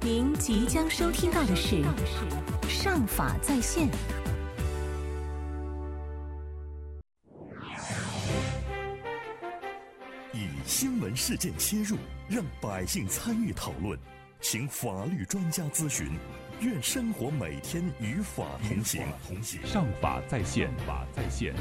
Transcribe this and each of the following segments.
您即将收听到的是《上法在线》。 以新闻事件切入，让百姓参与讨论，请法律专家咨询，愿生活每天与法同行。 上法在线，法在线。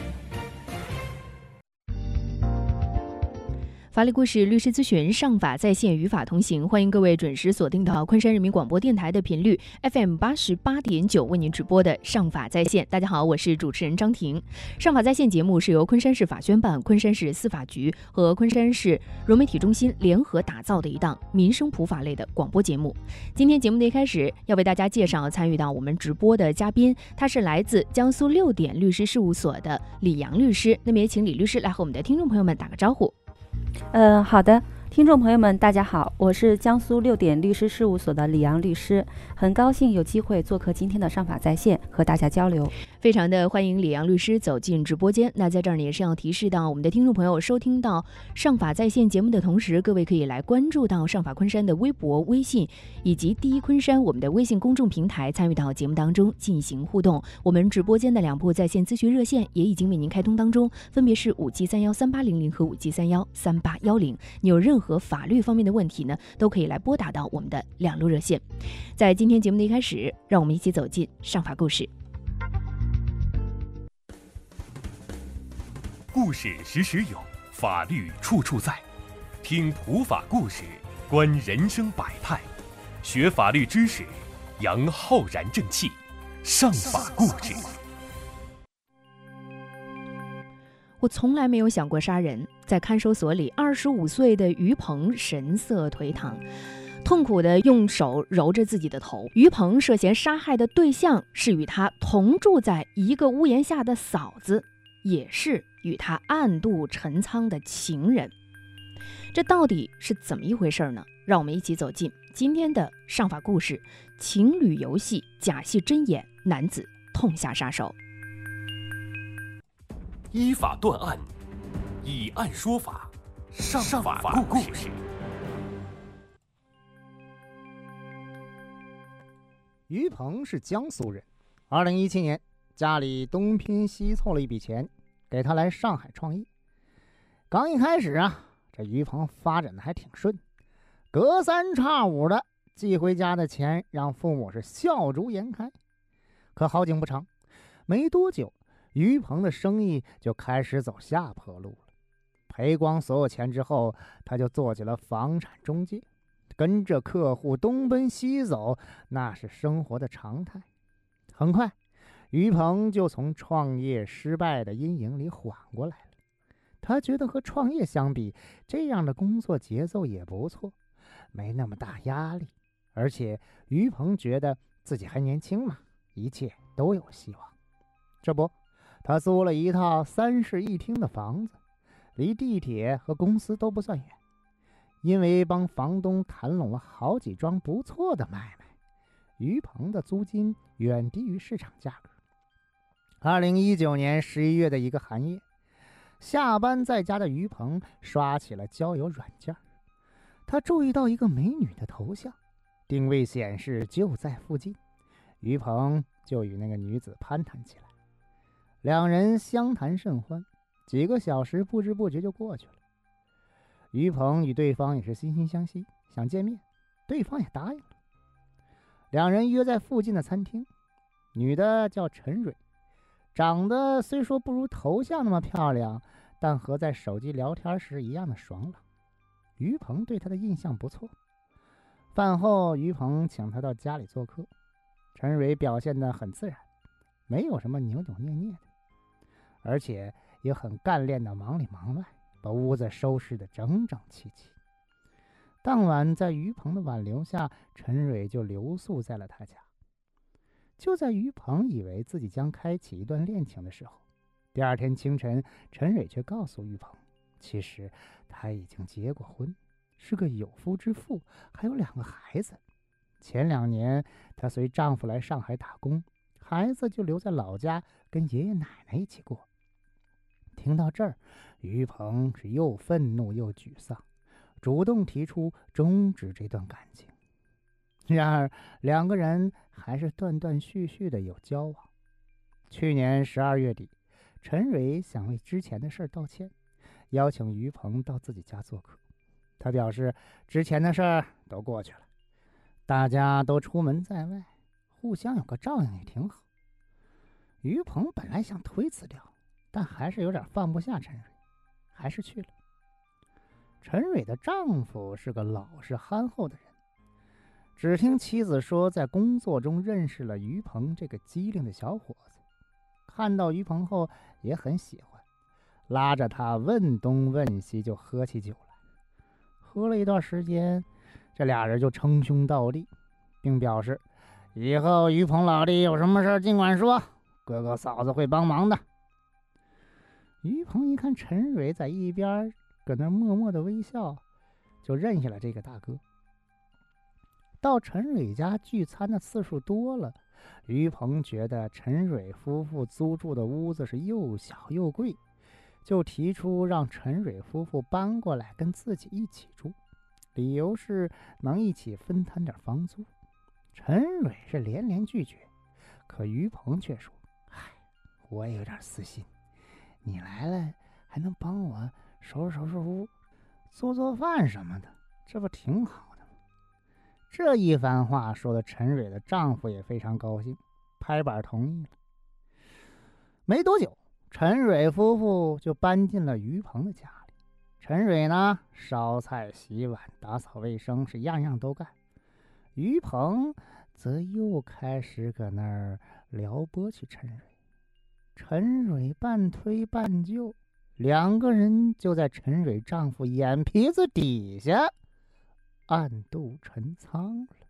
法律故事律师咨询，上法在线，与法同行。欢迎各位准时锁定到昆山人民广播电台的频率 FM 88.9，为您直播的上法在线。大家好，我是主持人张婷。上法在线节目是由昆山市法宣办、昆山市司法局和昆山市融媒体中心联合打造的一档民生普法类的广播节目。今天节目的一开始，要为大家介绍参与到我们直播的嘉宾，他是来自江苏6点律师事务所的李阳律师。那么也请李律师来和我们的听众朋友们打个招呼。 好的，听众朋友们大家好，我是江苏6点律师事务所的李阳律师，很高兴有机会做客今天的上法在线，和大家交流。 非常的欢迎李阳律师走进直播间。那在这儿呢，也是要提示到我们的听众朋友，收听到上法在线节目的同时，各位可以来关注到上法昆山的微博、微信以及第一昆山我们的微信公众平台，参与到节目当中进行互动。我们直播间的2部在线咨询热线也已经为您开通当中，分别是5G313800和5G313810。你有任何法律方面的问题呢，都可以来拨打到我们的2路热线。在今天节目的一开始，让我们一起走进上法故事。 故事时时有，法律处处在。听普法故事，观人生百态，学法律知识，扬浩然正气。上法故事。 我从来没有想过杀人。在看守所里，25岁的于鹏神色颓唐，痛苦地用手揉着自己的头。于鹏涉嫌杀害的对象是与他同住在一个屋檐下的嫂子，也是与他暗度陈仓的情人。这到底是怎么一回事呢？让我们一起走进今天的上法故事：情侣游戏，假戏真演，男子痛下杀手。 依法断案，以案说法，上法故事。 于鹏是江苏人，2017年家里东拼西凑了一笔钱，给他来上海创业。刚一开始这于鹏发展的还挺顺，隔三差五的寄回家的钱让父母是笑逐颜开。可好景不长，没多久于鹏的生意就开始走下坡路了。赔光所有钱之后，他就做起了房产中介，跟着客户东奔西走，那是生活的常态。很快于鹏就从创业失败的阴影里缓过来了。他觉得和创业相比，这样的工作节奏也不错，没那么大压力，而且于鹏觉得自己还年轻嘛，一切都有希望。这不，他租了一套3室1厅的房子，离地铁和公司都不算远。因为帮房东谈拢了好几桩不错的买卖，于鹏的租金远低于市场价格。2019年11月的一个寒夜，下班在家的于鹏刷起了交友软件。他注意到一个美女的头像，定位显示就在附近，于鹏就与那个女子攀谈起来。两人相谈甚欢，几个小时不知不觉就过去了。于鹏与对方也是惺惺相惜，想见面，对方也答应了。两人约在附近的餐厅，女的叫陈蕊，长得虽说不如头像那么漂亮，但和在手机聊天时一样的爽朗。于鹏对她的印象不错。饭后，于鹏请她到家里做客，陈蕊表现得很自然，没有什么扭扭捏捏的，而且也很干练的忙里忙外，把屋子收拾得整整齐齐。当晚在于鹏的挽留下，陈蕊就留宿在了他家。就在于鹏以为自己将开启一段恋情的时候，第二天清晨，陈蕊却告诉于鹏，其实她已经结过婚，是个有夫之妇，还有2个孩子。前2年她随丈夫来上海打工，孩子就留在老家跟爷爷奶奶一起过。听到这儿，于鹏是又愤怒又沮丧，主动提出终止这段感情。 然而两个人还是断断续续的有交往。去年12月底，陈蕊想为之前的事道歉，邀请于鹏到自己家做客。他表示之前的事儿都过去了，大家都出门在外，互相有个照应也挺好。于鹏本来想推辞掉，但还是有点放不下陈蕊，还是去了。陈蕊的丈夫是个老实憨厚的人，只听妻子说在工作中认识了于鹏这个机灵的小伙子，看到于鹏后也很喜欢，拉着他问东问西就喝起酒来。喝了一段时间，这俩人就称兄道弟，并表示以后于鹏老弟有什么事尽管说，哥哥嫂子会帮忙的。于鹏一看陈蕊在一边搁那默默的微笑，就认下了这个大哥。到陈蕊家聚餐的次数多了，于鹏觉得陈蕊夫妇租住的屋子是又小又贵，就提出让陈蕊夫妇搬过来跟自己一起住，理由是能一起分摊点房租。陈蕊是连连拒绝，可于鹏却说：我也有点私心，你来了还能帮我收拾屋，做做饭什么的，这不挺好的吗？这一番话说的陈蕊的丈夫也非常高兴，拍板同意了。没多久，陈蕊夫妇就搬进了于鹏的家里。陈蕊呢，烧菜洗碗打扫卫生是样样都干，于鹏则又开始搁那儿撩拨起陈蕊。陈蕊半推半就，两个人就在陈蕊丈夫眼皮子底下暗度陈仓了。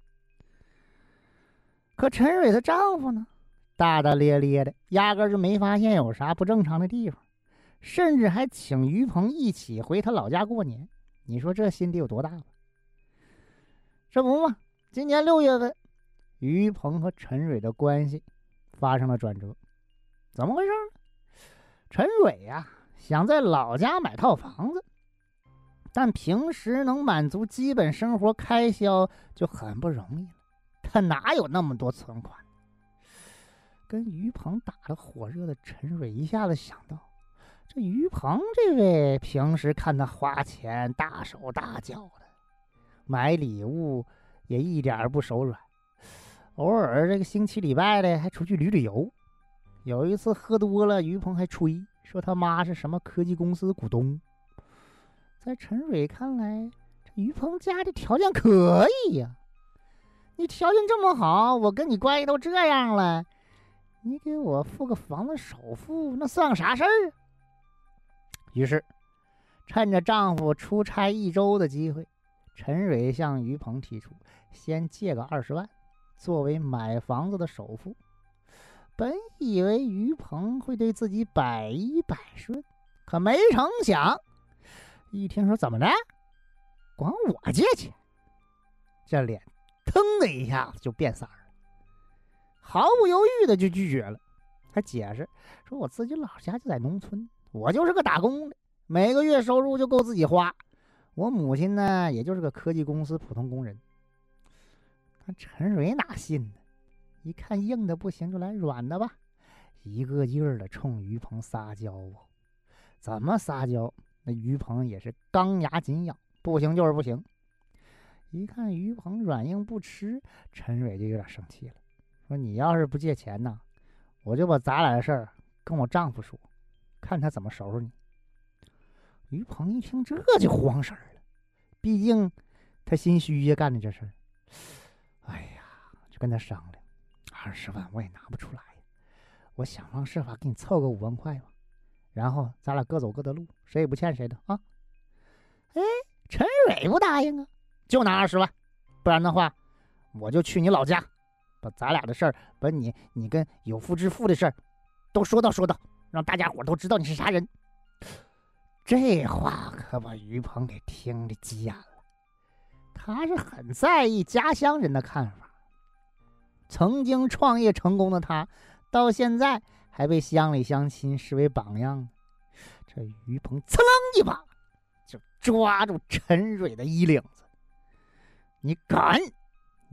可陈蕊的丈夫呢，大大咧咧的，压根就没发现有啥不正常的地方，甚至还请于鹏一起回他老家过年。你说这心得有多大吧？这不嘛，今年6月份，于鹏和陈蕊的关系发生了转折。怎么回事呢？陈蕊呀，想在老家买套房子，但平时能满足基本生活开销就很不容易了，他哪有那么多存款？跟于鹏打得火热的陈蕊一下子想到，这于鹏这位平时看他花钱大手大脚的，买礼物也一点不手软，偶尔这个星期礼拜的还出去旅游。有一次喝多了，于鹏还吹说他妈是什么科技公司股东。在陈蕊看来，这于鹏家的条件可以呀，你条件这么好，我跟你关系都这样了，你给我付个房子首付，那算个啥事儿啊？于是趁着丈夫出差1周的机会，陈蕊向于鹏提出先借个20万作为买房子的首付。本以为于鹏会对自己百依百顺，可没成想一听说怎么着管我借钱，这脸腾的一下子就变色了，毫不犹豫的就拒绝了。还解释说我自己老家就在农村，我就是个打工的，每个月收入就够自己花，我母亲呢也就是个科技公司普通工人。但陈蕊哪信呢，一看硬的不行，就来软的吧，一个劲儿的冲于鹏撒娇啊！怎么撒娇，那于鹏也是钢牙紧咬，不行就是不行。一看于鹏软硬不吃，陈蕊就有点生气了，说你要是不借钱呢，我就把咱俩的事儿跟我丈夫说，看他怎么收拾你。于鹏一听这就慌神了，毕竟他心虚呀，干的这事儿。哎呀，就跟他商量，20万我也拿不出来呀，我想方设法给你凑个5万块吧，然后咱俩各走各的路，谁也不欠谁的啊。哎，陈蕊不答应啊，就拿20万，不然的话我就去你老家，把咱俩的事儿，把你跟有夫之妇的事儿都说道，让大家伙都知道你是啥人。这话可把于鹏给听得急眼了，他是很在意家乡人的看法。曾经创业成功的他，到现在还被乡里乡亲视为榜样。这于鹏噌楞一把就抓住陈蕊的衣领子，你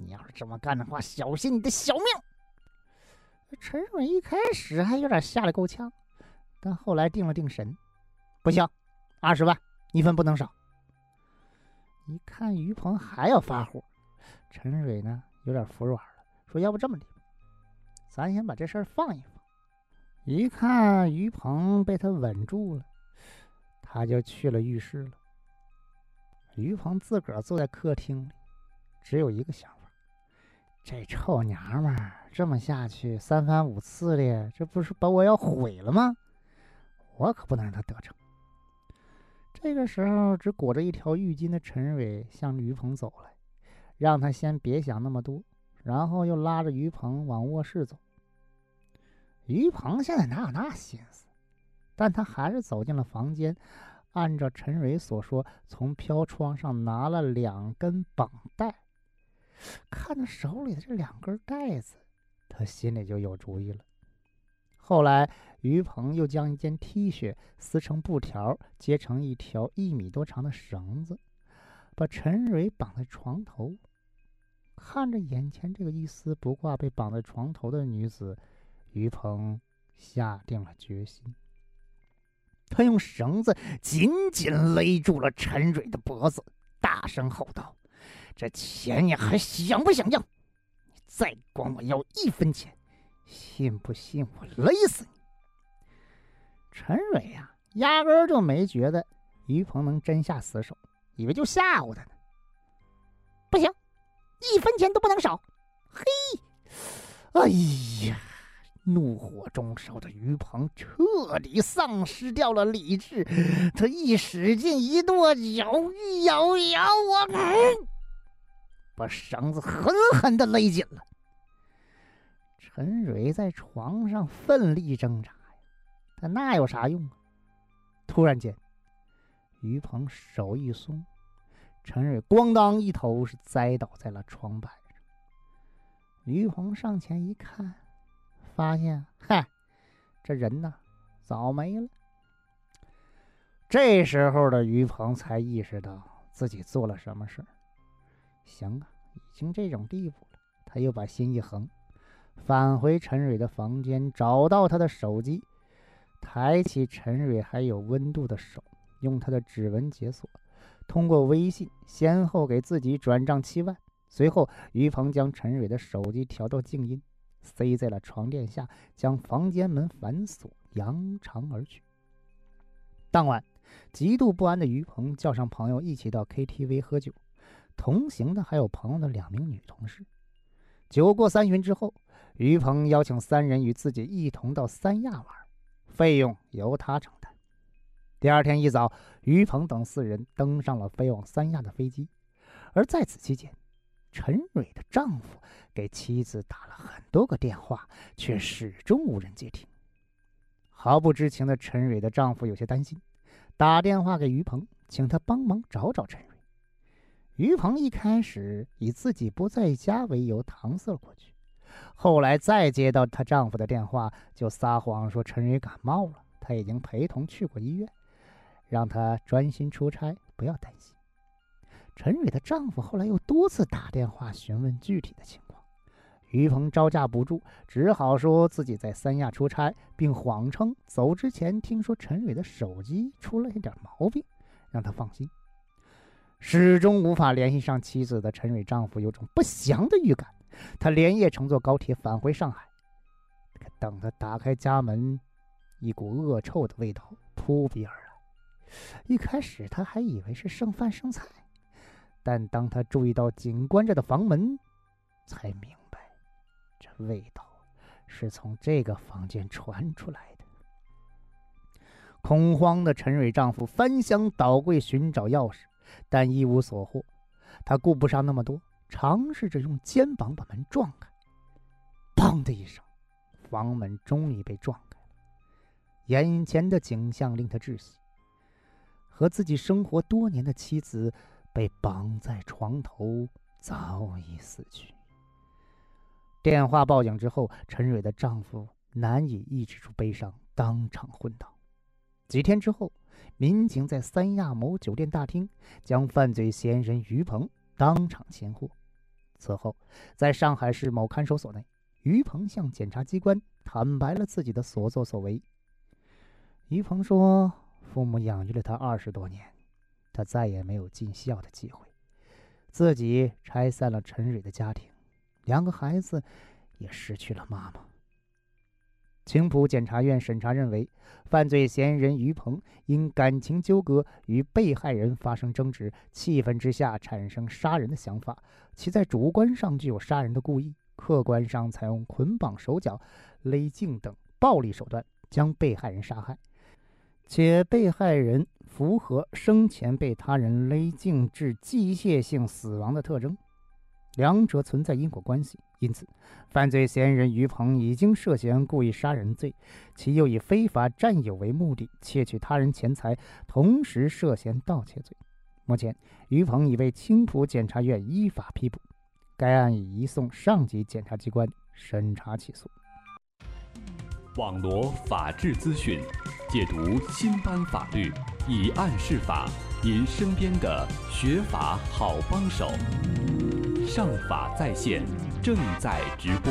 你要是这么干的话，小心你的小命。陈蕊一开始还有点吓得够呛，但后来定了定神，不行，20万一分不能少。一看于鹏还要发火，陈蕊呢有点服软了，说要不这么的，咱先把这事儿放一放。一看于鹏被他稳住了，他就去了浴室了。于鹏自个儿坐在客厅里，只有一个想法，这臭娘们儿这么下去3番5次的，这不是把我要毁了吗？我可不能让他得逞。这个时候只裹着一条浴巾的陈蕊向于鹏走来，让他先别想那么多，然后又拉着于鹏往卧室走。于鹏现在哪有那心思，但他还是走进了房间，按照陈蕊所说，从飘窗上拿了2根绑带。看着手里的这2根带子，他心里就有主意了。后来于鹏又将一件 T 恤撕成布条，接成一条1米多长的绳子，把陈蕊绑在床头。看着眼前这个一丝不挂被绑在床头的女子，于鹏下定了决心。他用绳子紧紧勒住了陈蕊的脖子，大声吼道：“这钱你还想不想要？你再管我要1分钱，信不信我勒死你？”陈蕊呀，压根儿就没觉得于鹏能真下死手，以为就吓唬他呢。不行，1分钱都不能少！嘿，哎呀！怒火中烧的于鹏彻底丧失掉了理智，他一使劲一跺脚，一咬牙，把绳子狠狠地勒紧了。陈蕊在床上奋力挣扎呀，但那有啥用啊？突然间，于鹏手一松，陈蕊咣当一头是栽倒在了床板上。于鹏上前一看，发现这人呢早没了。这时候的于鹏才意识到自己做了什么事儿。行啊，已经这种地步了，他又把心一横，返回陈蕊的房间，找到她的手机，抬起陈蕊还有温度的手，用她的指纹解锁，通过微信先后给自己转账7万。随后于鹏将陈蕊的手机调到静音，塞在了床垫下，将房间门反锁，扬长而去。当晚，极度不安的于鹏叫上朋友一起到 KTV 喝酒，同行的还有朋友的2名女同事。酒过3巡之后，于鹏邀请3人与自己一同到三亚玩，费用由他承担。第2天一早，于鹏等4人登上了飞往三亚的飞机，而在此期间，陈蕊的丈夫给妻子打了很多个电话，却始终无人接听。毫不知情的陈蕊的丈夫有些担心，打电话给于鹏，请他帮忙找找陈蕊。于鹏一开始以自己不在家为由搪塞过去，后来再接到她丈夫的电话，就撒谎说陈蕊感冒了，他已经陪同去过医院，让她专心出差，不要担心。陈蕊的丈夫后来又多次打电话询问具体的情况，于鹏招架不住，只好说自己在三亚出差，并谎称走之前听说陈蕊的手机出了一点毛病，让他放心。始终无法联系上妻子的陈蕊丈夫有种不祥的预感，他连夜乘坐高铁返回上海。可等他打开家门，一股恶臭的味道扑鼻而来。一开始他还以为是剩饭剩菜，但当他注意到紧关着的房门，才明白这味道是从这个房间传出来的。恐慌的陈蕊丈夫翻箱倒柜寻找钥匙，但一无所获。他顾不上那么多，尝试着用肩膀把门撞开。砰的一声，房门终于被撞开了。眼前的景象令他窒息，和自己生活多年的妻子被绑在床头，早已死去。电话报警之后，陈蕊的丈夫难以抑制住悲伤，当场昏倒。几天之后，民警在三亚某酒店大厅将犯罪嫌疑人于鹏当场擒获。此后， 在上海市某看守所内，于鹏向检察机关坦白了自己的所作所为。于鹏说，父母养育了他20多年，他再也没有尽孝的机会，自己拆散了陈蕊的家庭，2个孩子也失去了妈妈。青浦检察院审查认为，犯罪嫌疑人于鹏因感情纠葛与被害人发生争执，气愤之下产生杀人的想法，其在主观上具有杀人的故意，客观上采用捆绑手脚、勒颈等暴力手段将被害人杀害，且被害人符合生前被他人勒颈致机械性死亡的特征，两者存在因果关系。因此，犯罪嫌疑人于鹏已经涉嫌故意杀人罪，其又以非法占有为目的，窃取他人钱财，同时涉嫌盗窃罪。目前，于鹏已被青浦检察院依法批捕，该案已移送上级检察机关审查起诉。 网罗法治资讯，解读新颁法律，以案释法，您身边的学法好帮手。上法在线正在直播。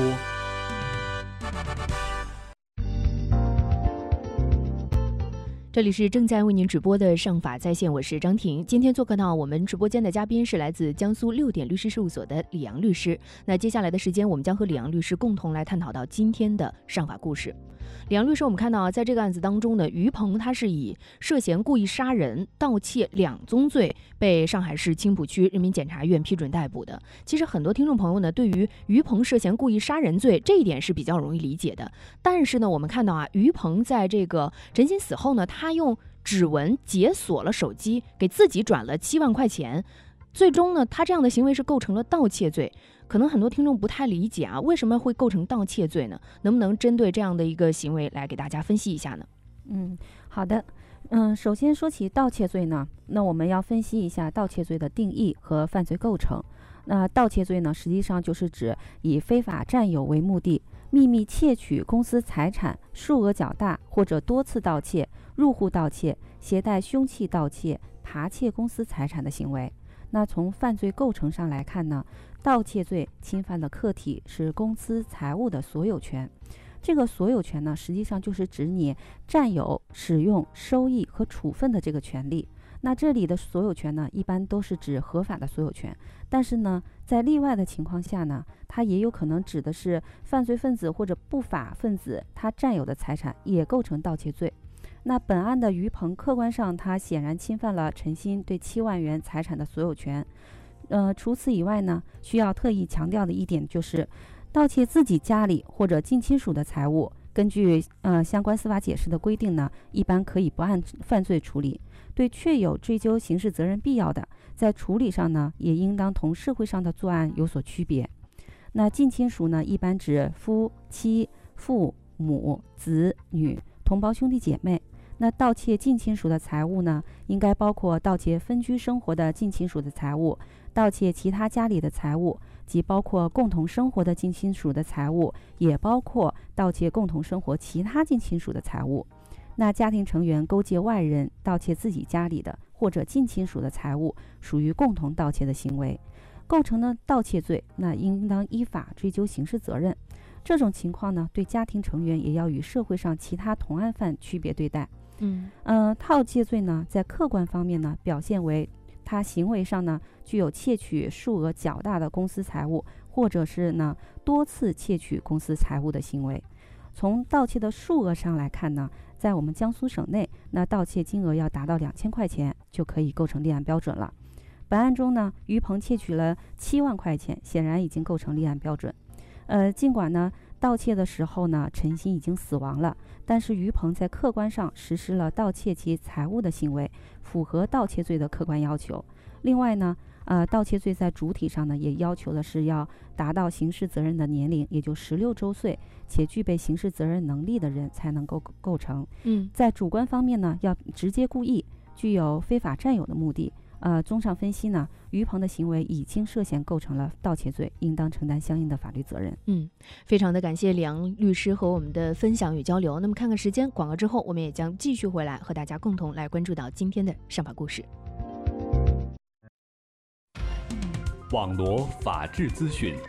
这里是正在为您直播的上法在线，我是张婷。今天做客到我们直播间的嘉宾是来自江苏6点律师事务所的李阳律师。那接下来的时间，我们将和李阳律师共同来探讨到今天的上法故事。李阳律师，我们看到在这个案子当中呢，于鹏他是以涉嫌故意杀人、盗窃2宗罪被上海市青浦区人民检察院批准逮捕的。其实很多听众朋友呢，对于于鹏涉嫌故意杀人罪这一点是比较容易理解的。但是呢，我们看到于鹏在这个陈鑫死后呢，他用指纹解锁了手机，给自己转了7万块钱。最终呢，他这样的行为是构成了盗窃罪。可能很多听众不太理解为什么会构成盗窃罪呢？能不能针对这样的一个行为来给大家分析一下呢？ 好的。首先说起盗窃罪呢，那我们要分析一下盗窃罪的定义和犯罪构成。那盗窃罪呢，实际上就是指以非法占有为目的，秘密窃取公司财产，数额较大或者多次盗窃、入户盗窃、携带凶器盗窃、扒窃公司财产的行为。那从犯罪构成上来看呢，盗窃罪侵犯的客体是公司财物的所有权。这个所有权呢，实际上就是指你占有、使用、收益和处分的这个权利。那这里的所有权呢，一般都是指合法的所有权，但是呢，在例外的情况下呢，它也有可能指的是犯罪分子或者不法分子他占有的财产也构成盗窃罪。那本案的于鹏客观上他显然侵犯了陈鑫对7万元财产的所有权。除此以外呢，需要特意强调的一点就是，盗窃自己家里或者近亲属的财物，根据相关司法解释的规定呢，一般可以不按犯罪处理。对确有追究刑事责任必要的，在处理上呢，也应当同社会上的作案有所区别。那近亲属呢，一般指夫妻、父母、子女、同胞兄弟姐妹。那盗窃近亲属的财物呢，应该包括盗窃分居生活的近亲属的财物，盗窃其他家里的财物，即包括共同生活的近亲属的财物，也包括盗窃共同生活其他近亲属的财物。那家庭成员勾结外人盗窃自己家里的或者近亲属的财物，属于共同盗窃的行为，构成了盗盗窃罪，那应当依法追究刑事责任。这种情况呢，对家庭成员也要与社会上其他同案犯区别对待。盗窃罪呢，在客观方面呢，表现为他行为上呢，具有窃取数额较大的公司财物，或者是呢多次窃取公司财物的行为。从盗窃的数额上来看呢，在我们江苏省内，那盗窃金额要达到2000块钱，就可以构成立案标准了。本案中呢，于鹏窃取了7万块钱，显然已经构成立案标准。尽管呢，盗窃的时候呢，陈鑫已经死亡了，但是于鹏在客观上实施了盗窃其财物的行为，符合盗窃罪的客观要求。另外呢，盗窃罪在主体上呢，也要求的是要达到刑事责任的年龄，也就16周岁，且具备刑事责任能力的人才能够构成。在主观方面呢，要直接故意，具有非法占有的目的。综上分析呢，于鹏的行为已经涉嫌构成了盗窃罪，应当承担相应的法律责任。 非常的感谢李阳律师和我们的分享与交流。那么看看时间，广告之后我们也将继续回来和大家共同来关注到今天的上法故事。 网罗法治资讯，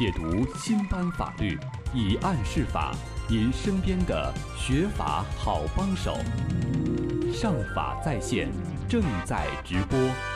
解读新班法律，以案释法，您身边的学法好帮手。上法在线正在直播。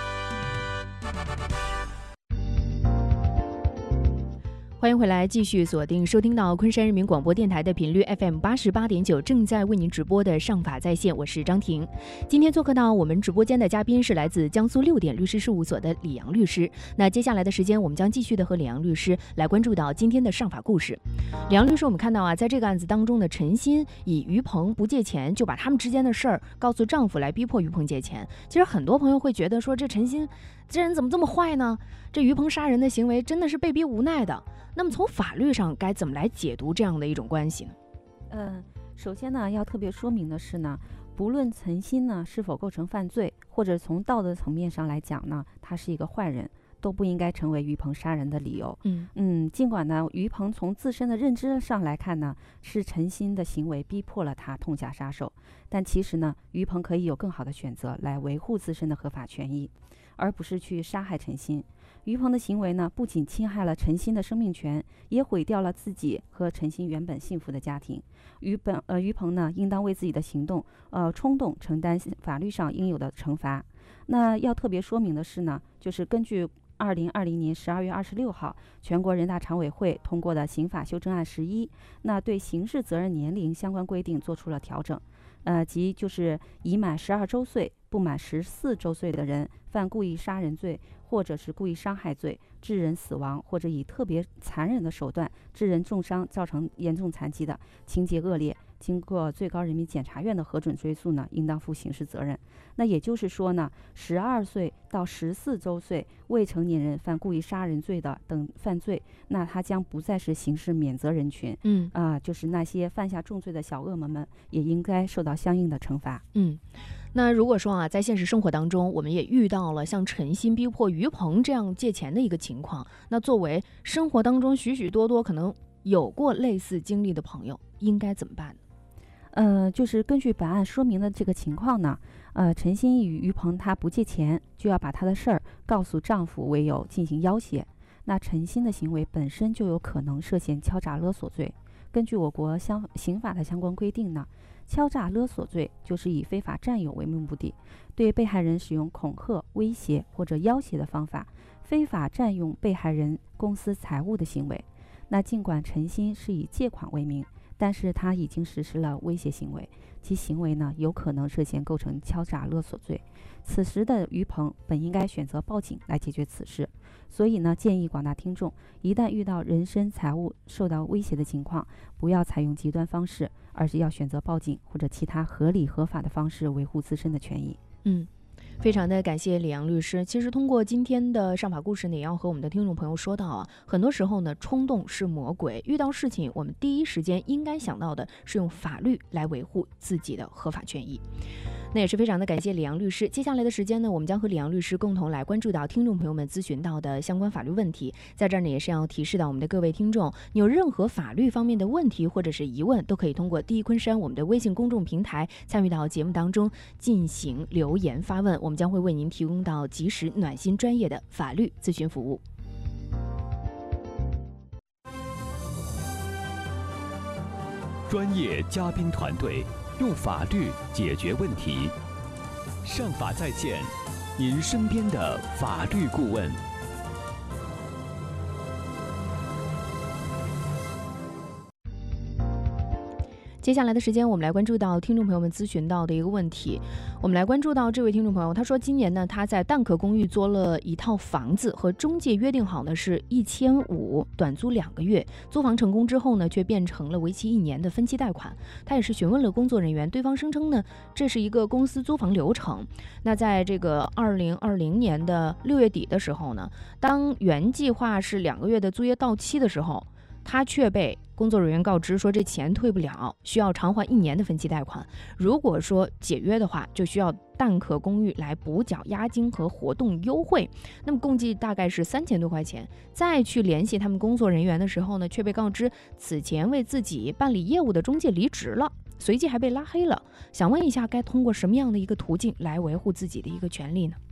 欢迎回来，继续锁定收听到昆山人民广播电台的频率 FM 88.9，正在为您直播的上法在线，我是张婷。今天做客到我们直播间的嘉宾是来自江苏6点律师事务所的李阳律师。那接下来的时间，我们将继续的和李阳律师来关注到今天的上法故事。李阳律师，我们看到啊，在这个案子当中的陈鑫以于鹏不借钱，就把他们之间的事儿告诉丈夫，来逼迫于鹏借钱。其实很多朋友会觉得说，这陈鑫这人怎么这么坏呢？这于鹏杀人的行为真的是被逼无奈的。那么从法律上该怎么来解读这样的一种关系呢？ 首先呢，要特别说明的是呢，不论陈鑫呢是否构成犯罪，或者从道德层面上来讲呢，他是一个坏人，都不应该成为于鹏杀人的理由。尽管呢，于鹏从自身的认知上来看呢，是陈鑫的行为逼迫了他痛下杀手，但其实呢，于鹏可以有更好的选择来维护自身的合法权益，而不是去杀害陈鑫。于鹏的行为呢，不仅侵害了陈鑫的生命权，也毁掉了自己和陈鑫原本幸福的家庭。于鹏呢，应当为自己的行动冲动承担法律上应有的惩罚。那要特别说明的是呢，就是根据2020年12月26号全国人大常委会通过的刑法修正案11，那对刑事责任年龄相关规定做出了调整。即就是已满12周岁不满14周岁的人犯故意杀人罪，或者是故意伤害罪，致人死亡，或者以特别残忍的手段致人重伤，造成严重残疾的，情节恶劣，经过最高人民检察院的核准追诉呢，应当负刑事责任。那也就是说呢，12岁到14周岁未成年人犯故意杀人罪的等犯罪，那他将不再是刑事免责人群。就是那些犯下重罪的小恶魔们也应该受到相应的惩罚。 那如果说啊，在现实生活当中，我们也遇到了像陈鑫逼迫于鹏这样借钱的一个情况，那作为生活当中许许多多可能有过类似经历的朋友，应该怎么办呢？ 就是根据本案说明的这个情况呢，陈鑫与于鹏他不借钱，就要把他的事儿告诉丈夫为由进行要挟。那陈鑫的行为本身就有可能涉嫌敲诈勒索罪。根据我国刑法的相关规定呢，敲诈勒索罪就是以非法占有为目的，对被害人使用恐吓、威胁或者要挟的方法，非法占用被害人公私财物的行为。那尽管陈鑫是以借款为名，但是他已经实施了威胁行为，其行为呢有可能涉嫌构成敲诈勒索罪。此时的于鹏本应该选择报警来解决此事，所以呢，建议广大听众一旦遇到人身财物受到威胁的情况，不要采用极端方式，而是要选择报警或者其他合理合法的方式维护自身的权益。 非常的感谢李阳律师。其实通过今天的上法故事呢，也要和我们的听众朋友说到啊，很多时候呢，冲动是魔鬼，遇到事情我们第一时间应该想到的是用法律来维护自己的合法权益。那也是非常的感谢李阳律师。接下来的时间呢，我们将和李阳律师共同来关注到听众朋友们咨询到的相关法律问题。在这儿呢，也是要提示到我们的各位听众，你有任何法律方面的问题或者是疑问，都可以通过第一昆山我们的微信公众平台参与到节目当中进行留言发问，我们将会为您提供到及时、暖心、专业的法律咨询服务。 专业嘉宾团队用法律解决问题，上法在线，您身边的法律顾问。 接下来的时间，我们来关注到听众朋友们咨询到的一个问题。我们来关注到这位听众朋友，他说今年呢，他在蛋壳公寓租了一套房子，和中介约定好呢是1500，短租2个月。租房成功之后呢，却变成了为期1年的分期贷款。他也是询问了工作人员，对方声称呢，这是一个公司租房流程。那在这个2020年的6月底的时候呢，当原计划是2个月的租约到期的时候，他却被工作人员告知说这钱退不了，需要偿还1年的分期贷款。如果说解约的话，就需要蛋壳公寓来补缴押金和活动优惠，那么共计大概是3000多块钱。再去联系他们工作人员的时候呢，却被告知此前为自己办理业务的中介离职了，随即还被拉黑了。想问一下，该通过什么样的一个途径来维护自己的一个权利呢？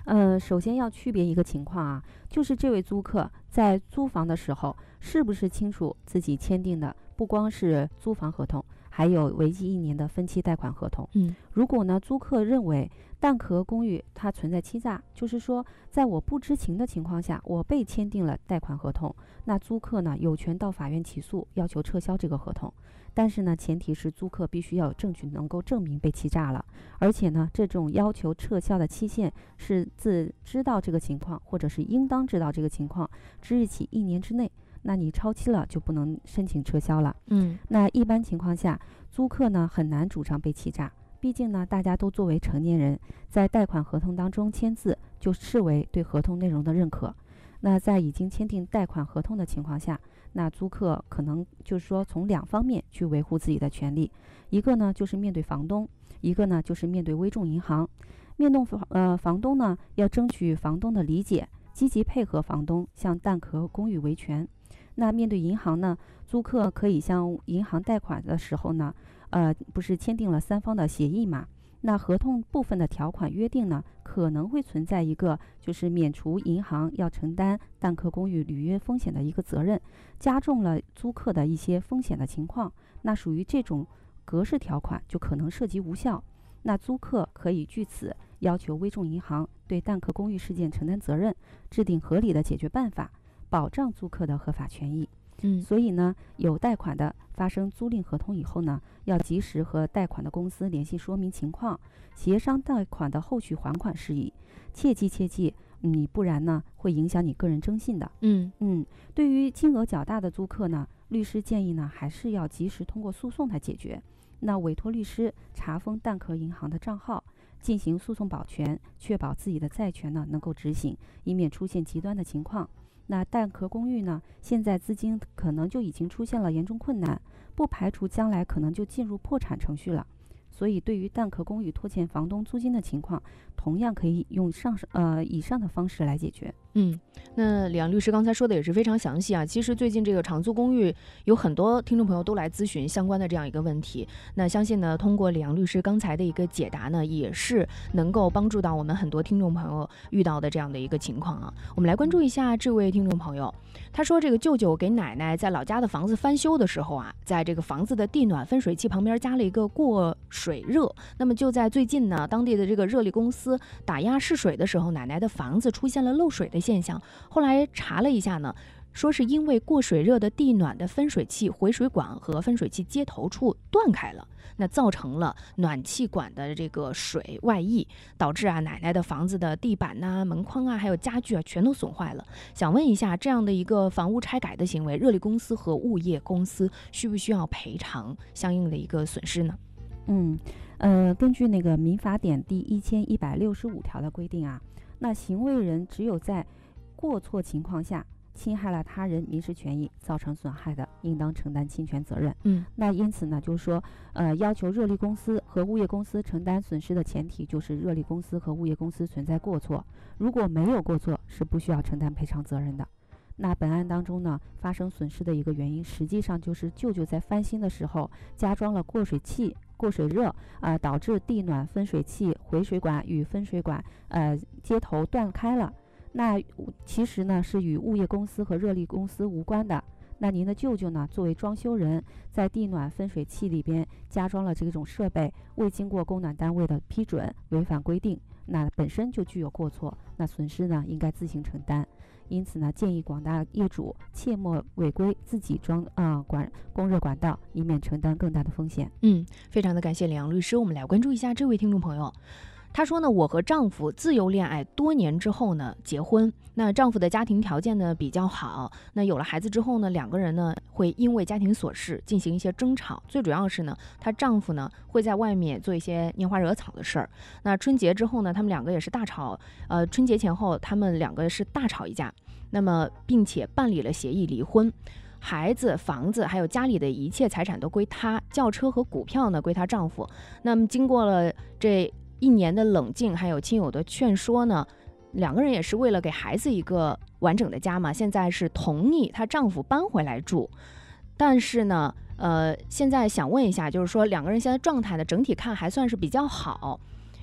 首先要区别一个情况啊，就是这位租客在租房的时候，是不是清楚自己签订的不光是租房合同，还有为期1年的分期贷款合同。如果呢，租客认为蛋壳公寓它存在欺诈，就是说在我不知情的情况下，我被签订了贷款合同，那租客呢有权到法院起诉，要求撤销这个合同。但是呢，前提是租客必须要有证据能够证明被欺诈了，而且呢，这种要求撤销的期限是自知道这个情况，或者是应当知道这个情况之日起1年之内。那你超期了就不能申请撤销了。那一般情况下，租客呢很难主张被欺诈，毕竟呢大家都作为成年人，在贷款合同当中签字就视为对合同内容的认可。那在已经签订贷款合同的情况下，那租客可能就是说从2方面去维护自己的权利，一个呢就是面对房东，一个呢就是面对微众银行。面对房东呢，要争取房东的理解，积极配合房东向蛋壳公寓维权。那面对银行呢，租客可以向银行贷款的时候呢，不是签订了3方的协议嘛？那合同部分的条款约定呢，可能会存在一个就是免除银行要承担蛋壳公寓履约风险的一个责任，加重了租客的一些风险的情况。那属于这种格式条款就可能涉及无效。那租客可以据此要求微众银行对蛋壳公寓事件承担责任，制定合理的解决办法，保障租客的合法权益。所以呢，有贷款的发生租赁合同以后呢，要及时和贷款的公司联系说明情况，协商贷款的后续还款事宜。切记，你不然呢会影响你个人征信的。对于金额较大的租客呢，律师建议呢还是要及时通过诉讼来解决。那委托律师查封蛋壳银行的账号，进行诉讼保全，确保自己的债权呢能够执行，以免出现极端的情况。那蛋壳公寓呢，现在资金可能就已经出现了严重困难，不排除将来可能就进入破产程序了。所以对于蛋壳公寓拖欠房东租金的情况，同样可以用以上的方式来解决。 那李阳律师刚才说的也是非常详细啊。其实最近这个长租公寓有很多听众朋友都来咨询相关的这样一个问题，那相信呢通过李阳律师刚才的一个解答呢，也是能够帮助到我们很多听众朋友遇到的这样的一个情况啊。我们来关注一下这位听众朋友，他说这个舅舅给奶奶在老家的房子翻修的时候啊，在这个房子的地暖分水器旁边加了一个过水热，那么就在最近呢，当地的这个热力公司打压试水的时候，奶奶的房子出现了漏水的现象。后来查了一下呢，说是因为过水热的地暖的分水器回水管和分水器接头处断开了，那造成了暖气管的这个水外溢，导致啊奶奶的房子的地板呐、门框啊还有家具啊全都损坏了。想问一下，这样的一个房屋拆改的行为，热力公司和物业公司需不需要赔偿相应的一个损失呢？ 根据那个民法典第1165条的规定啊，那行为人只有在过错情况下侵害了他人民事权益造成损害的，应当承担侵权责任。那因此呢，就是说，要求热力公司和物业公司承担损失的前提就是热力公司和物业公司存在过错，如果没有过错，是不需要承担赔偿责任的。那本案当中呢，发生损失的一个原因，实际上就是舅舅在翻新的时候加装了过水器、过水热，导致地暖分水器回水管与分水管接头断开了。那其实呢是与物业公司和热力公司无关的。那您的舅舅呢，作为装修人，在地暖分水器里边加装了这种设备，未经过供暖单位的批准，违反规定，那本身就具有过错，那损失呢应该自行承担。因此呢，建议广大业主切莫违规自己装供热管道，以免承担更大的风险。 非常的感谢李阳律师。我们来关注一下这位听众朋友，他说呢，我和丈夫自由恋爱多年之后呢结婚，那丈夫的家庭条件呢比较好，那有了孩子之后呢，两个人呢会因为家庭琐事进行一些争吵，最主要是呢，她丈夫呢会在外面做一些拈花惹草的事儿。那春节之后呢，他们两个也是大吵，春节前后他们两个是大吵一架，那么并且办理了协议离婚。孩子、房子还有家里的一切财产都归她，轿车和股票呢归她丈夫。那么经过了这1年的冷静，还有亲友的劝说呢，两个人也是为了给孩子一个完整的家嘛，现在是同意她丈夫搬回来住。但是呢，现在想问一下，就是说两个人现在状态呢，整体看还算是比较好，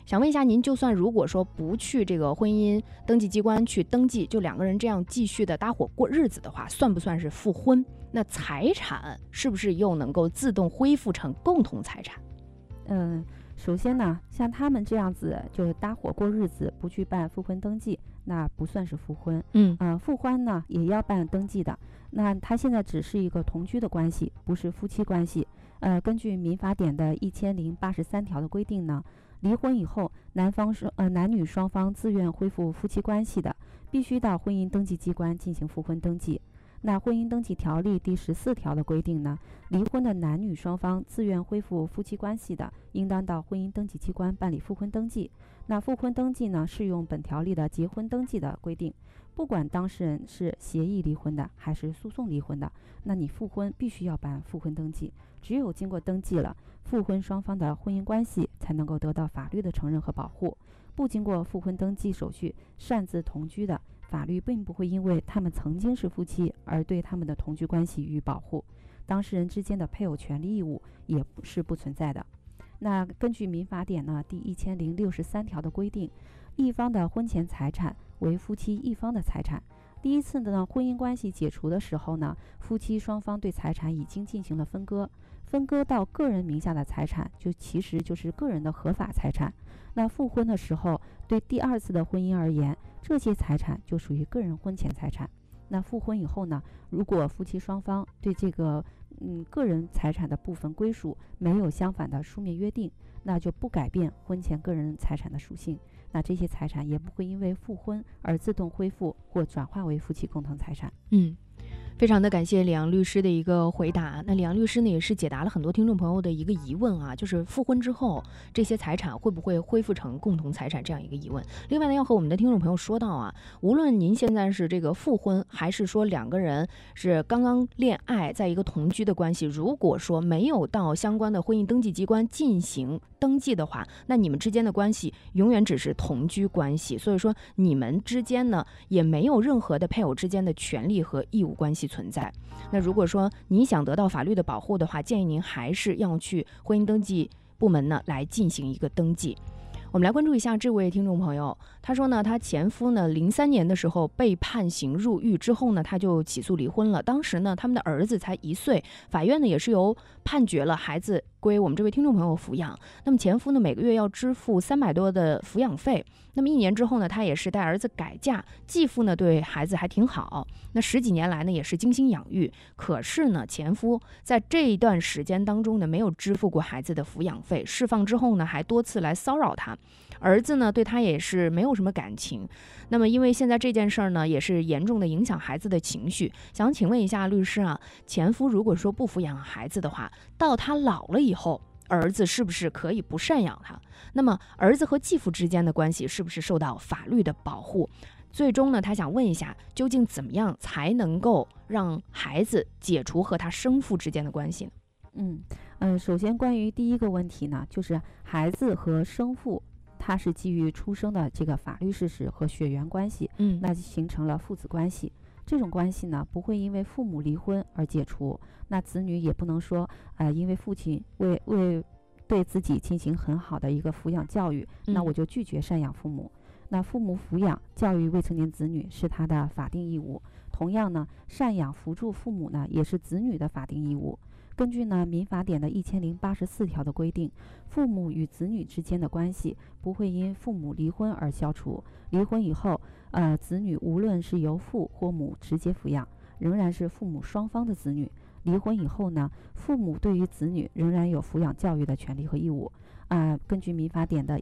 想问一下您，就算如果说不去这个婚姻登记机关去登记，就两个人这样继续的搭伙过日子的话，算不算是复婚？那财产是不是又能够自动恢复成共同财产？ 首先呢，像他们这样子就是搭伙过日子，不去办复婚登记，那不算是复婚。复婚呢也要办登记的。那他现在只是一个同居的关系，不是夫妻关系。根据民法典的1083条的规定呢，离婚以后，男女双方自愿恢复夫妻关系的，必须到婚姻登记机关进行复婚登记。那婚姻登记条例第14条的规定呢，离婚的男女双方自愿恢复夫妻关系的，应当到婚姻登记机关办理复婚登记。那复婚登记呢，适用本条例的结婚登记的规定，不管当事人是协议离婚的还是诉讼离婚的，那你复婚必须要办复婚登记。只有经过登记了，复婚双方的婚姻关系才能够得到法律的承认和保护。不经过复婚登记手续擅自同居的，法律并不会因为他们曾经是夫妻而对他们的同居关系予以保护，当事人之间的配偶权利义务也是不存在的。那根据民法典呢第1063条的规定，一方的婚前财产为夫妻一方的财产。第一次呢婚姻关系解除的时候呢，夫妻双方对财产已经进行了分割，分割到个人名下的财产其实就是个人的合法财产。那复婚的时候，对第二次的婚姻而言，这些财产就属于个人婚前财产。那复婚以后呢，如果夫妻双方对这个个人财产的部分归属没有相反的书面约定，那就不改变婚前个人财产的属性，那这些财产也不会因为复婚而自动恢复或转化为夫妻共同财产。 非常的感谢李阳律师的一个回答。那李阳律师呢，也是解答了很多听众朋友的一个疑问啊，就是复婚之后这些财产会不会恢复成共同财产这样一个疑问。另外呢，要和我们的听众朋友说到啊，无论您现在是这个复婚，还是说两个人是刚刚恋爱，在一个同居的关系，如果说没有到相关的婚姻登记机关进行登记的话，那你们之间的关系永远只是同居关系，所以说你们之间呢也没有任何的配偶之间的权利和义务关系存在。那如果说你想得到法律的保护的话，建议您还是要去婚姻登记部门呢来进行一个登记。我们来关注一下这位听众朋友，他说呢，他前夫呢03年的时候被判刑入狱之后呢，他就起诉离婚了。当时呢，他们的儿子才1岁，法院呢也是由判决了孩子归我们这位听众朋友抚养。那么前夫呢每个月要支付300多的抚养费。那么1年之后呢，他也是带儿子改嫁，继父呢对孩子还挺好。那10几年来呢也是精心养育。可是呢，前夫在这一段时间当中呢没有支付过孩子的抚养费，释放之后呢还多次来骚扰他。儿子呢对他也是没有什么感情。那么因为现在这件事儿呢也是严重的影响孩子的情绪，想请问一下律师啊，前夫如果说不抚养孩子的话，到他老了以后，儿子是不是可以不赡养他？那么儿子和继父之间的关系是不是受到法律的保护？最终呢，他想问一下，究竟怎么样才能够让孩子解除和他生父之间的关系呢？ 首先关于第一个问题呢，就是孩子和生父它是基于出生的这个法律事实和血缘关系，那就形成了父子关系。这种关系呢，不会因为父母离婚而解除。那子女也不能说，因为父亲为对自己进行很好的一个抚养教育，那我就拒绝赡养父母。那父母抚养教育未成年子女是他的法定义务。同样呢，赡养扶助父母呢，也是子女的法定义务。根据呢民法典的1084条的规定，父母与子女之间的关系不会因父母离婚而消除。离婚以后，子女无论是由父或母直接抚养，仍然是父母双方的子女。离婚以后呢，父母对于子女仍然有抚养教育的权利和义务。根据民法典的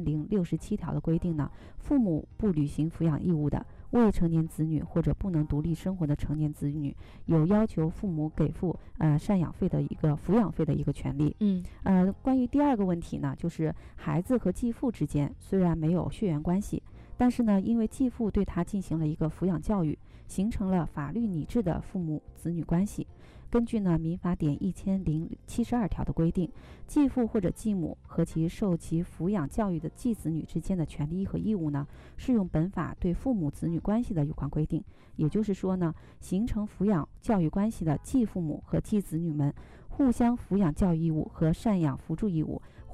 1067条的规定呢，父母不履行抚养义务的未成年子女或者不能独立生活的成年子女，有要求父母给付赡养费的一个抚养费的一个权利。关于第二个问题呢，就是孩子和继父之间虽然没有血缘关系，但是呢，因为继父对他进行了一个抚养教育，形成了法律拟制的父母子女关系。根据呢民法典1072条的规定，继父或者继母和其受其抚养教育的继子女之间的权利和义务呢，适用本法对父母子女关系的有关规定。也就是说呢，形成抚养教育关系的继父母和继子女们互相抚养教育义务和赡养扶助义务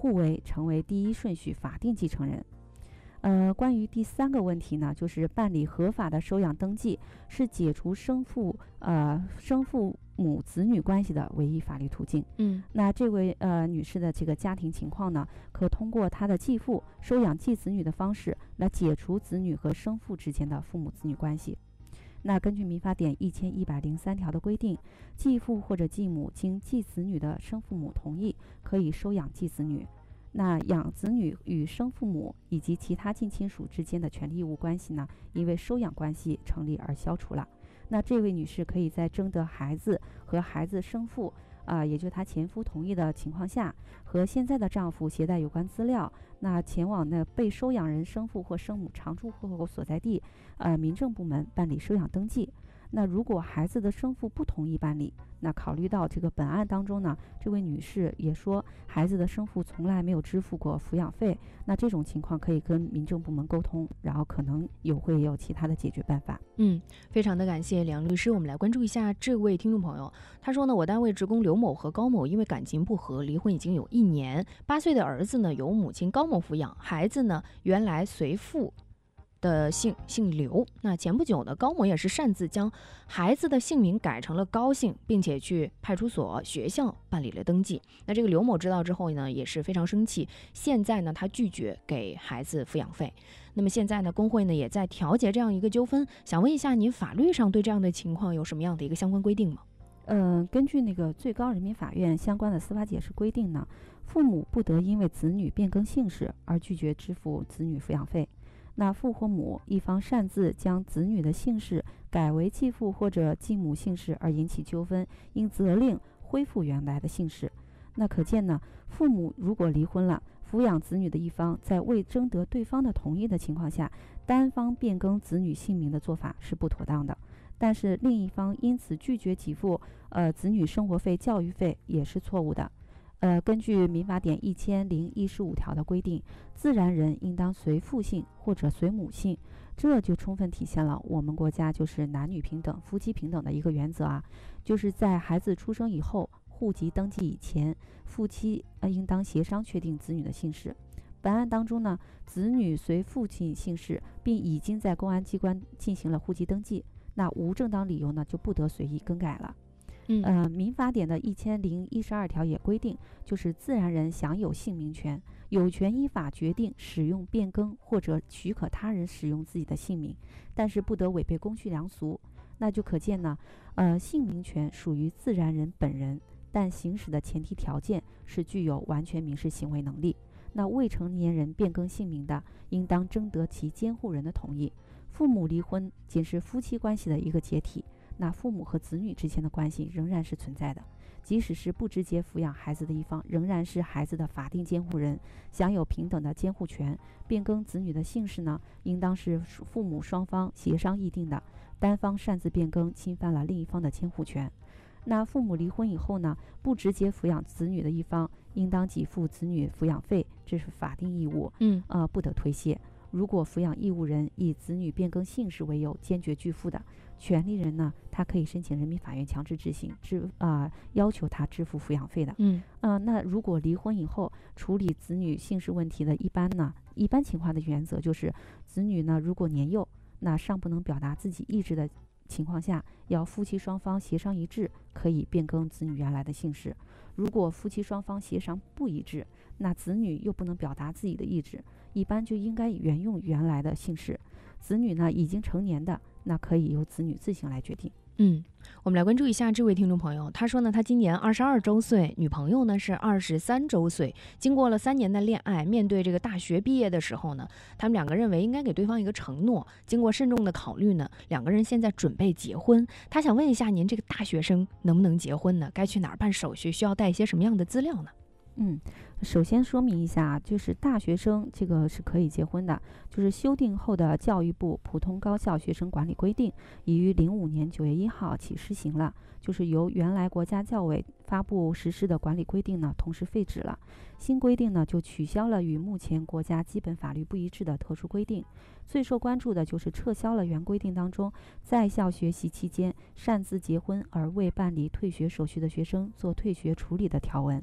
互为成为第一顺序法定继承人。关于第3个问题呢，就是办理合法的收养登记是解除生父母子女关系的唯一法律途径。那这位女士的这个家庭情况呢，可通过她的继父收养继子女的方式来解除子女和生父之间的父母子女关系。那根据民法典1103条的规定，继父或者继母经继子女的生父母同意，可以收养继子女。那养子女与生父母以及其他近亲属之间的权利义务关系呢，因为收养关系成立而消除了。那这位女士可以在征得孩子和孩子生父也就是她前夫同意的情况下，和现在的丈夫携带有关资料，那前往被收养人生父或生母常住户口所在地民政部门办理收养登记。那如果孩子的生父不同意办理，那考虑到这个本案当中呢，这位女士也说孩子的生父从来没有支付过抚养费，那这种情况可以跟民政部门沟通，然后可能会有其他的解决办法。 非常的感谢梁律师。我们来关注一下这位听众朋友，他说呢，我单位职工刘某和高某因为感情不和离婚已经有1年，8岁的儿子呢由母亲高某抚养，孩子呢原来随父的姓刘。那前不久呢，高某也是擅自将孩子的姓名改成了高姓，并且去派出所、学校办理了登记。那这个刘某知道之后呢，也是非常生气。现在呢，他拒绝给孩子抚养费。那么现在呢，工会呢也在调解这样一个纠纷。想问一下，您法律上对这样的情况有什么样的一个相关规定吗？ 根据那个最高人民法院相关的司法解释规定呢，父母不得因为子女变更姓氏而拒绝支付子女抚养费。那父或母一方擅自将子女的姓氏改为继父或者继母姓氏而引起纠纷，应责令恢复原来的姓氏。那可见呢，父母如果离婚了，抚养子女的一方在未征得对方的同意的情况下，单方变更子女姓名的做法是不妥当的。但是另一方因此拒绝给付子女生活费、教育费也是错误的。根据民法典1015条的规定，自然人应当随父姓或者随母姓，这就充分体现了我们国家就是男女平等、夫妻平等的一个原则就是在孩子出生以后，户籍登记以前，夫妻应当协商确定子女的姓氏。本案当中呢，子女随父亲姓氏，并已经在公安机关进行了户籍登记，那无正当理由呢，就不得随意更改了。民法典的1012条也规定，就是自然人享有姓名权，有权依法决定使用、变更或者许可他人使用自己的姓名，但是不得违背公序良俗。那就可见呢，姓名权属于自然人本人，但行使的前提条件是具有完全民事行为能力。那未成年人变更姓名的，应当征得其监护人的同意。父母离婚仅是夫妻关系的一个解体，那父母和子女之间的关系仍然是存在的，即使是不直接抚养孩子的一方，仍然是孩子的法定监护人，享有平等的监护权。变更子女的姓氏呢，应当是父母双方协商议定的，单方擅自变更，侵犯了另一方的监护权。那父母离婚以后呢，不直接抚养子女的一方，应当给付子女抚养费，这是法定义务，不得推卸。如果抚养义务人以子女变更姓氏为由坚决拒付的，权利人呢，他可以申请人民法院强制执行，要求他支付抚养费的。那如果离婚以后处理子女姓氏问题的一般情况的原则就是，子女呢如果年幼，那尚不能表达自己意志的情况下，要夫妻双方协商一致，可以变更子女原来的姓氏。如果夫妻双方协商不一致，那子女又不能表达自己的意志，一般就应该沿用原来的姓氏。子女呢已经成年的，那可以由子女自行来决定。 我们来关注一下这位听众朋友，他说呢，他今年22周岁，女朋友呢是23周岁。经过了3年的恋爱，面对这个大学毕业的时候呢，他们两个认为应该给对方一个承诺。经过慎重的考虑呢，两个人现在准备结婚。他想问一下您，这个大学生能不能结婚呢？该去哪儿办手续？需要带一些什么样的资料呢？ 首先说明一下，就是大学生这个是可以结婚的，就是修订后的教育部普通高校学生管理规定已于05年9月1号起施行了，就是由原来国家教委发布实施的管理规定呢，同时废止了。新规定呢，就取消了与目前国家基本法律不一致的特殊规定。最受关注的就是撤销了原规定当中在校学习期间擅自结婚而未办理退学手续的学生做退学处理的条文。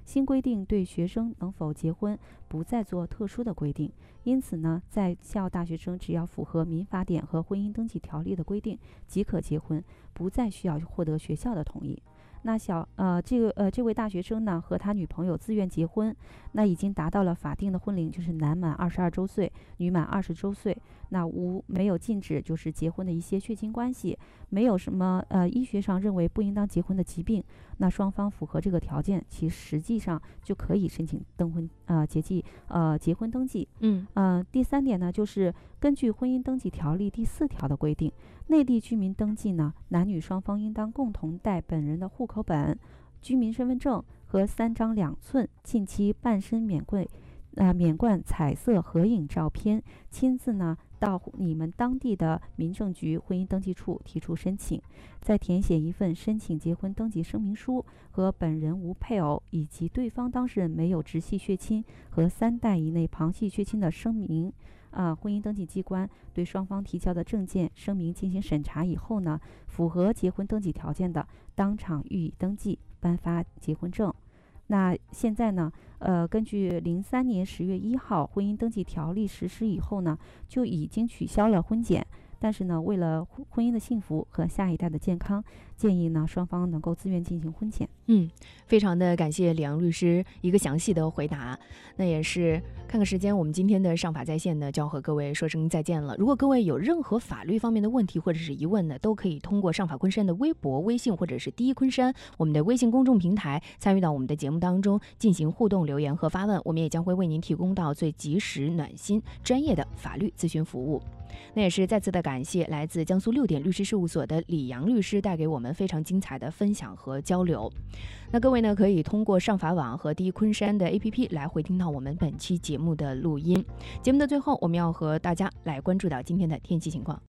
新规定对学生能否结婚不再做特殊的规定，因此呢，在校大学生只要符合民法典和婚姻登记条例的规定即可结婚，不再需要获得学校的同意。那这位大学生呢，和他女朋友自愿结婚，那已经达到了法定的婚龄，就是男满22周岁，女满20周岁。那没有禁止就是结婚的一些血亲关系，没有什么医学上认为不应当结婚的疾病。那双方符合这个条件，其实际上就可以申请结婚登记。第3点呢，就是根据婚姻登记条例第4条的规定，内地居民登记呢，男女双方应当共同带本人的户口本、居民身份证和3张2寸近期半身免冠彩色合影照片，亲自呢到你们当地的民政局婚姻登记处提出申请，再填写一份申请结婚登记声明书和本人无配偶以及对方当事人没有直系血亲和3代以内旁系血亲的声明。婚姻登记机关对双方提交的证件声明进行审查以后呢，符合结婚登记条件的，当场予以登记，颁发结婚证。那现在呢，根据03年10月1号婚姻登记条例实施以后呢，就已经取消了婚检。但是呢，为了婚姻的幸福和下一代的健康，建议呢双方能够自愿进行婚检。 非常的感谢李阳律师一个详细的回答。那也是看看时间，我们今天的上法在线呢就要和各位说声再见了。如果各位有任何法律方面的问题或者是疑问呢，都可以通过上法昆山的微博、微信或者是第一昆山我们的微信公众平台参与到我们的节目当中进行互动留言和发问，我们也将会为您提供到最及时、暖心、专业的法律咨询服务。那也是再次的感谢来自江苏6点律师事务所的李阳律师带给我们非常精彩的分享和交流。那各位呢，可以通过上法网和第一昆山的 APP 来回听到我们本期节目的录音。节目的最后，我们要和大家来关注到今天的天气情况。